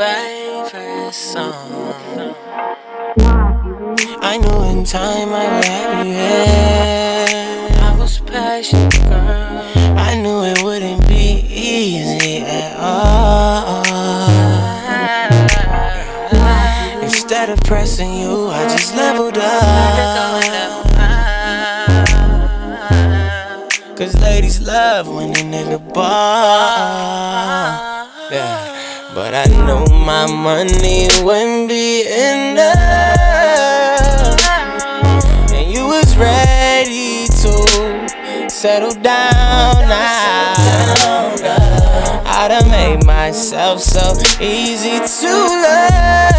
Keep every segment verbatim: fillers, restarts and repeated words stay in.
favorite song. I knew in time I would have you here. I was patient, girl. I knew it wouldn't be easy at all. Instead of pressing you, I just leveled up. Cause ladies love when a nigga ball. Yeah. But I knew my money wouldn't be enough, and you was ready to settle down now. I done made myself so easy to love.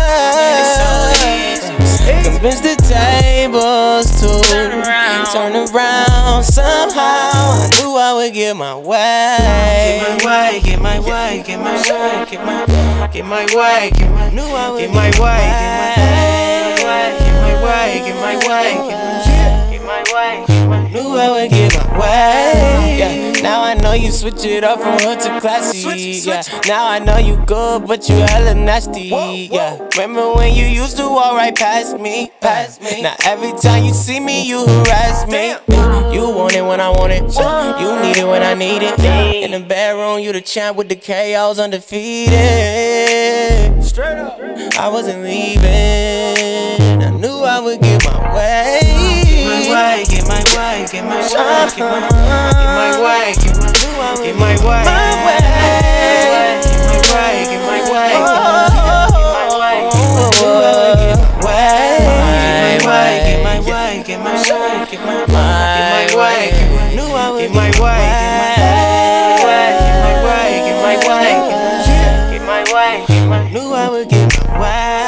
Convinced the tables to turn around somehow. I knew I would get my way. Get my way, get my way, get my way, get my get my way, get my knew I would get my way, get my way, get my way, get my way, get my knew I would get my way. Yeah. Now I know you switch it up from hood to classy. Yeah. Now I know you good, but you hella nasty. Yeah. Remember when you used to walk right past me, past me. Now every time you see me, you harass me. You want it when I want it. You need it when I need it. In the bedroom, you the champ with the K Os undefeated. Straight up, I wasn't leaving. I knew I would get my way. Get my way, get my way, get my way, get my get my way, get my way, get my way, get my way, get my way, get my way, get my way, get my way, get my way, get my way, get my way, get my way, get my way, get my way, get my knew I would get my way.